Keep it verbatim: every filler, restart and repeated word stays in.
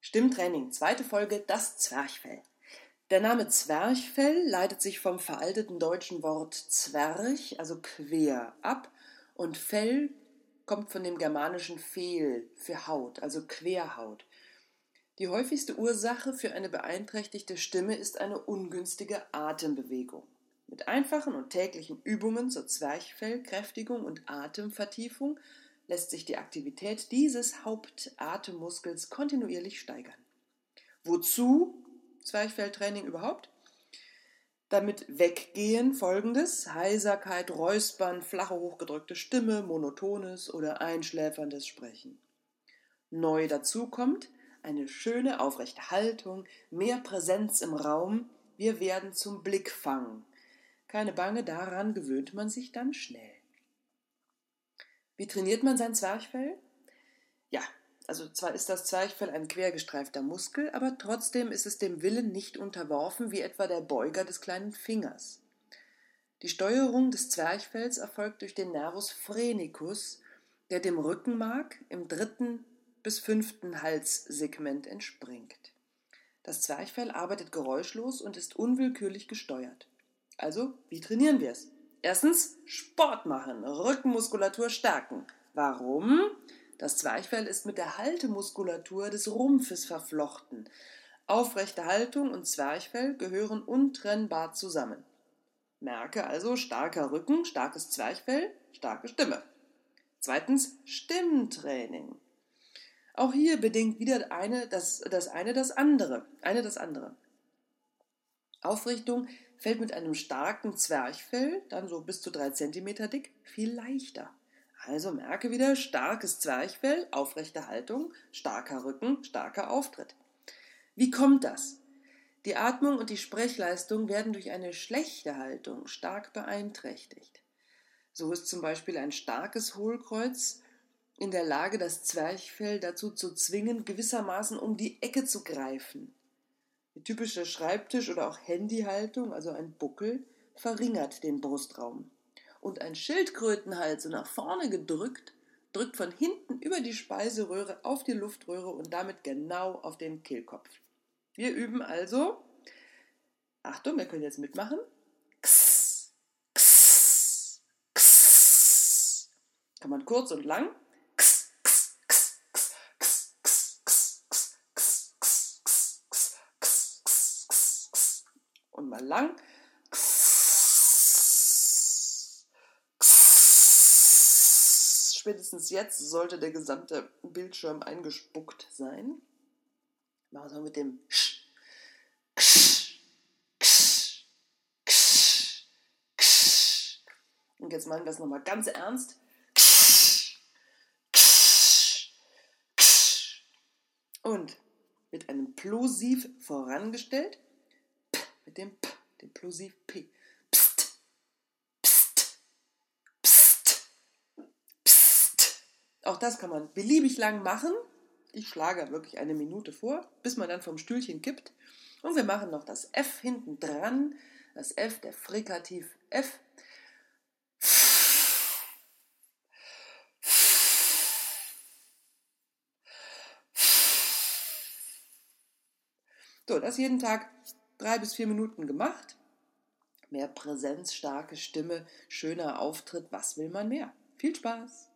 Stimmtraining, zweite Folge, das Zwerchfell. Der Name Zwerchfell leitet sich vom veralteten deutschen Wort Zwerch, also quer, ab, und Fell kommt von dem germanischen Fehl für Haut, also Querhaut. Die häufigste Ursache für eine beeinträchtigte Stimme ist eine ungünstige Atembewegung. Mit einfachen und täglichen Übungen zur Zwerchfellkräftigung und Atemvertiefung lässt sich die Aktivität dieses Hauptatemmuskels kontinuierlich steigern. Wozu Zwerchfelltraining überhaupt? Damit weggehen folgendes: Heiserkeit, Räuspern, flache, hochgedrückte Stimme, monotones oder einschläferndes Sprechen. Neu dazu kommt eine schöne, aufrechte Haltung, mehr Präsenz im Raum, wir werden zum Blickfang. Keine Bange, daran gewöhnt man sich dann schnell. Wie trainiert man sein Zwerchfell? Ja, also zwar ist das Zwerchfell ein quergestreifter Muskel, aber trotzdem ist es dem Willen nicht unterworfen, wie etwa der Beuger des kleinen Fingers. Die Steuerung des Zwerchfells erfolgt durch den Nervus phrenicus, der dem Rückenmark im dritten bis fünften Halssegment entspringt. Das Zwerchfell arbeitet geräuschlos und ist unwillkürlich gesteuert. Also, wie trainieren wir es? Erstens, Sport machen, Rückenmuskulatur stärken. Warum? Das Zwerchfell ist mit der Haltemuskulatur des Rumpfes verflochten. Aufrechte Haltung und Zwerchfell gehören untrennbar zusammen. Merke also, starker Rücken, starkes Zwerchfell, starke Stimme. Zweitens, Stimmtraining. Auch hier bedingt wieder eine das, das eine das andere. Eine das andere. Aufrichtung fällt mit einem starken Zwerchfell, dann so bis zu drei Zentimeter dick, viel leichter. Also merke wieder, starkes Zwerchfell, aufrechte Haltung, starker Rücken, starker Auftritt. Wie kommt das? Die Atmung und die Sprechleistung werden durch eine schlechte Haltung stark beeinträchtigt. So ist zum Beispiel ein starkes Hohlkreuz in der Lage, das Zwerchfell dazu zu zwingen, gewissermaßen um die Ecke zu greifen. Die typische Schreibtisch- oder auch Handyhaltung, also ein Buckel, verringert den Brustraum. Und ein Schildkrötenhals, so nach vorne gedrückt, drückt von hinten über die Speiseröhre auf die Luftröhre und damit genau auf den Kehlkopf. Wir üben also, Achtung, wir können jetzt mitmachen, X, X, X. Kann man kurz und lang, und mal lang. Spätestens jetzt sollte der gesamte Bildschirm eingespuckt sein. Machen wir es mit dem Sch. Und jetzt machen wir es nochmal ganz ernst. Und mit einem Plosiv vorangestellt. Mit dem P, dem Plosiv P. Psst, psst, psst, psst. Auch das kann man beliebig lang machen. Ich schlage wirklich eine Minute vor, bis man dann vom Stühlchen kippt. Und wir machen noch das F hinten dran. Das F, der Frikativ F. So, das jeden Tag drei bis vier Minuten gemacht. Mehr Präsenz, starke Stimme, schöner Auftritt, was will man mehr? Viel Spaß!